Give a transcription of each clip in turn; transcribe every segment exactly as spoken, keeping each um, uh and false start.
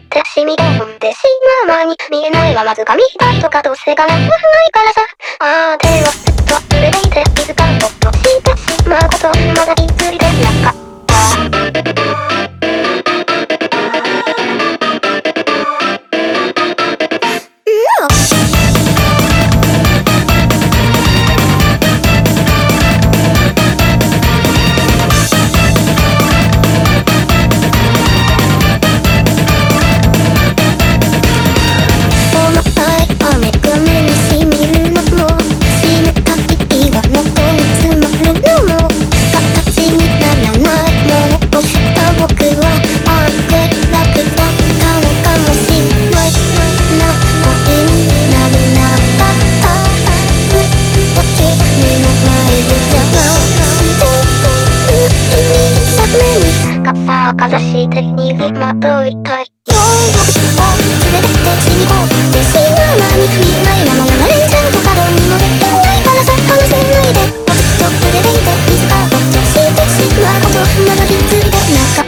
て染み込んでしまう前に見えないはまず紙一重とかどうせがなくないからさ。ああ手はずっと触れていて気づかんととしてしまうことまだいつりでなかった。かざして逃げまといたい。夜を連れてって染み込んでしまう前に見えないままやられちゃうとかどうにもできないからさ。話せないでずっと触れていて水がぼっとしてしまうことまだ気づいてなかった。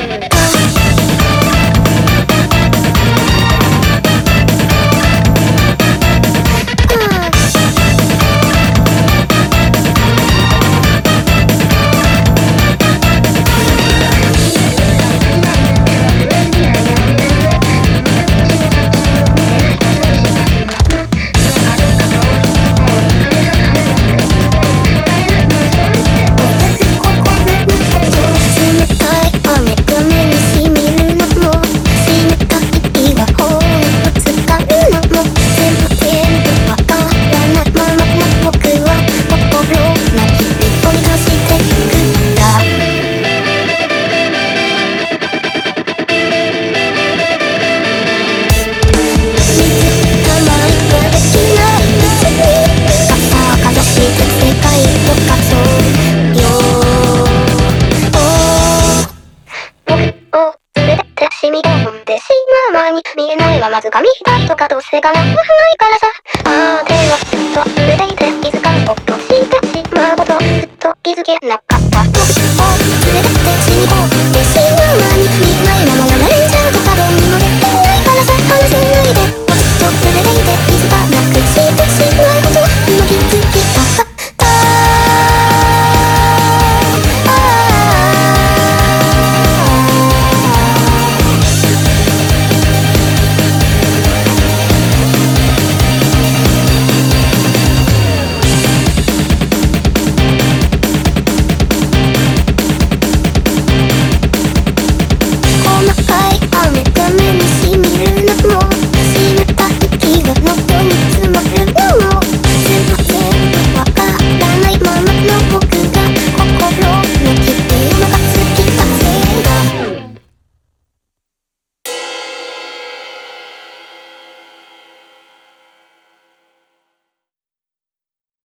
染み込んでしまう前に見えないはまず紙一重とかどうせがなくないからさ。ああ手はずっと触れていて気づかんととしてしまうことずっと気づけな